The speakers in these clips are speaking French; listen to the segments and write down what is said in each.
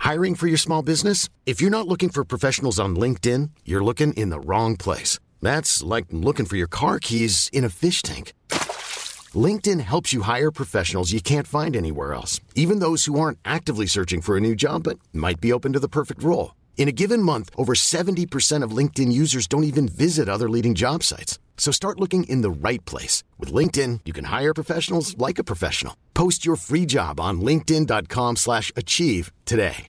Hiring for your small business? If you're not looking for professionals on LinkedIn, you're looking in the wrong place. That's like looking for your car keys in a fish tank. LinkedIn helps you hire professionals you can't find anywhere else, even those who aren't actively searching for a new job but might be open to the perfect role. In a given month, over 70% of LinkedIn users don't even visit other leading job sites. So start looking in the right place. With LinkedIn, you can hire professionals like a professional. Post your free job on linkedin.com/achieve today.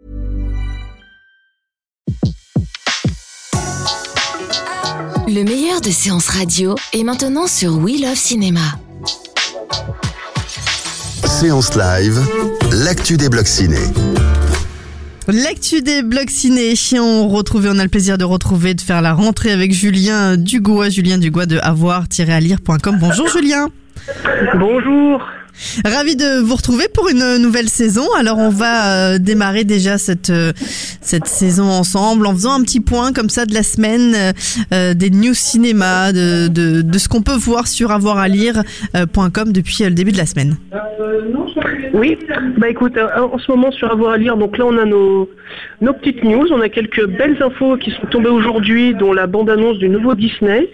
Le meilleur de séances radio est maintenant sur We Love Cinéma. Séance live, l'actu des blocs ciné. L'actu des blocs ciné, on a le plaisir de faire la rentrée avec Julien Dugois de avoir-alire.com. Bonjour Julien. Bonjour. Ravi de vous retrouver pour une nouvelle saison. Alors on va démarrer déjà cette saison ensemble en faisant un petit point comme ça de la semaine, des news cinéma, de ce qu'on peut voir sur avoir-alire.com depuis le début de la semaine. Oui, écoute, en ce moment sur Avoir à lire, donc là on a nos petites news, on a quelques belles infos qui sont tombées aujourd'hui, dont la bande-annonce du nouveau Disney,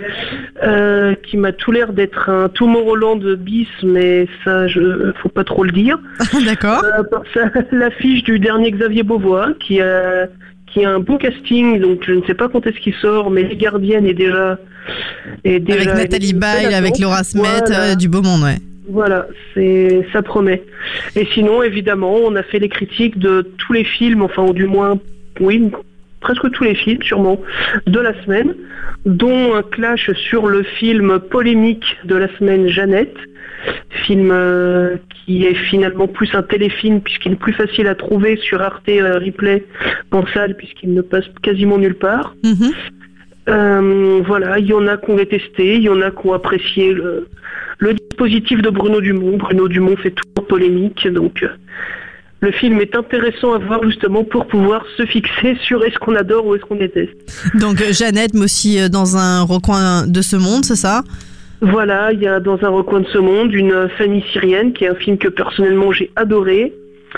qui m'a tout l'air d'être un Tomorrowland bis, mais ça, faut pas trop le dire. D'accord. L'affiche du dernier Xavier Beauvois, qui a un beau casting, donc je ne sais pas quand est-ce qu'il sort, mais Les Gardiennes est déjà avec Nathalie Baye, avec Laura Smet, voilà. Du beau monde, ouais. Voilà, ça promet. Et sinon, évidemment, on a fait les critiques de tous les films, enfin, ou du moins, oui, presque tous les films, sûrement, de la semaine, dont un clash sur le film polémique de la semaine, Jeannette, film qui est finalement plus un téléfilm, puisqu'il est plus facile à trouver sur Arte Replay qu'en salle, puisqu'il ne passe quasiment nulle part. Voilà, il y en a qui ont détesté, il y en a qui ont apprécié le dispositif de Bruno Dumont. Bruno Dumont fait toujours polémique, donc le film est intéressant à voir justement pour pouvoir se fixer sur est-ce qu'on adore ou est-ce qu'on déteste. Donc Jeannette, mais aussi dans un recoin de ce monde, c'est ça ? Voilà, il y a Dans un recoin de ce monde une famille syrienne, qui est un film que personnellement j'ai adoré.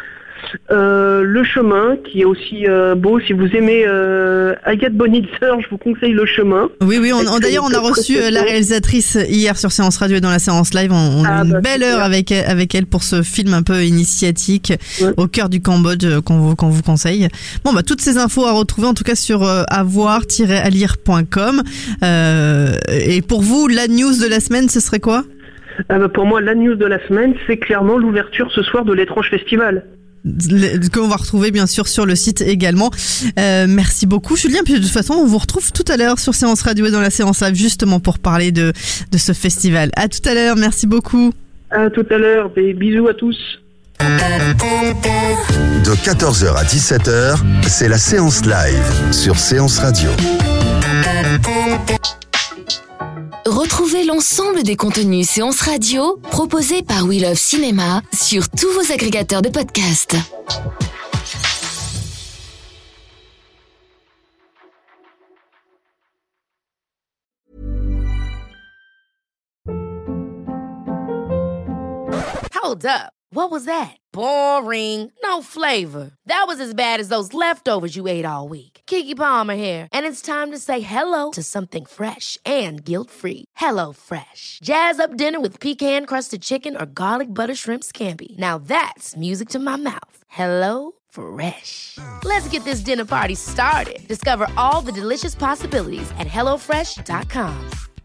Le chemin, qui est aussi beau. Si vous aimez Agathe Bonitzer, je vous conseille Le chemin. Oui, d'ailleurs on a reçu la réalisatrice hier sur Séance Radio et dans la séance live. On a une belle heure avec elle pour ce film un peu initiatique, au cœur du Cambodge, qu'on vous conseille. Bon, toutes ces infos à retrouver en tout cas sur avoir-alire.com. Et pour vous, la news de la semaine, ce serait quoi ? Pour moi, la news de la semaine, c'est clairement l'ouverture ce soir de l'Étrange Festival, qu'on va retrouver bien sûr sur le site également. Merci beaucoup Julien, puis de toute façon on vous retrouve tout à l'heure sur Séance Radio et dans la séance live justement pour parler de ce festival. À tout à l'heure, merci beaucoup. À tout à l'heure, bisous à tous. De 14h à 17h, c'est la séance live sur Séance Radio. Retrouvez l'ensemble des contenus séances radio proposés par We Love Cinéma sur tous vos agrégateurs de podcasts. Hold up. What was that? Boring. No flavor. That was as bad as those leftovers you ate all week. Keke Palmer here. And it's time to say hello to something fresh and guilt-free. Hello Fresh. Jazz up dinner with pecan-crusted chicken or garlic butter shrimp scampi. Now that's music to my mouth. Hello Fresh. Let's get this dinner party started. Discover all the delicious possibilities at HelloFresh.com.